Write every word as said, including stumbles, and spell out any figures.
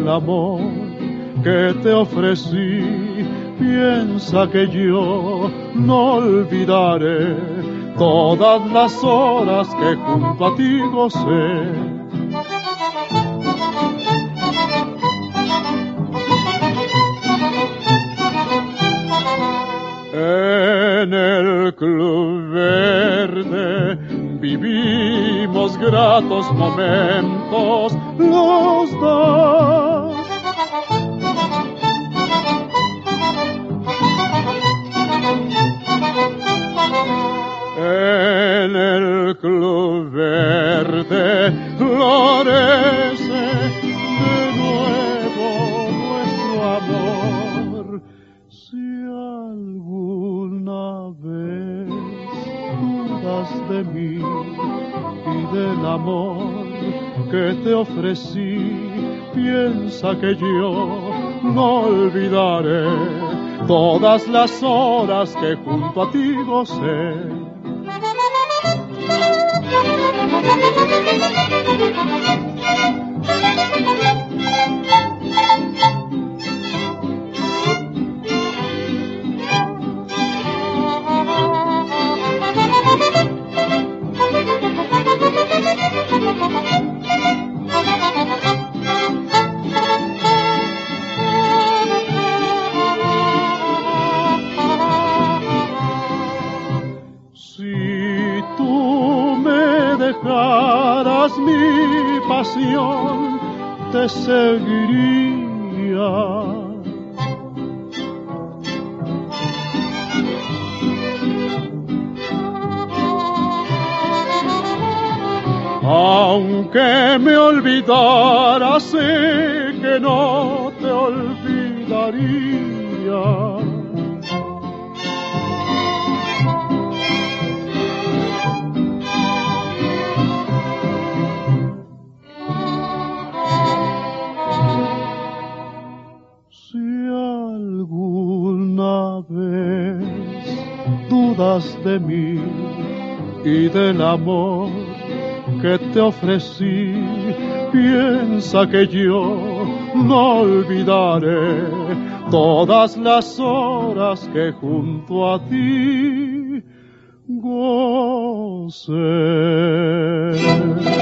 del amor que te ofrecí. Piensa que yo no olvidaré todas las horas que junto a ti gocé. En el Club Verde vivimos gratos momentos los dos. En el Club Verde florece de nuevo nuestro amor. Si alguna vez dudas de mí y del amor que te ofrecí, piensa que yo no olvidaré todas las horas que junto a ti gocé. Dejaras mi pasión, te seguiría. Aunque me olvidara, sé que no te olvidaría. Vez dudas de mí y del amor que te ofrecí, piensa que yo no olvidaré todas las horas que junto a ti gocé.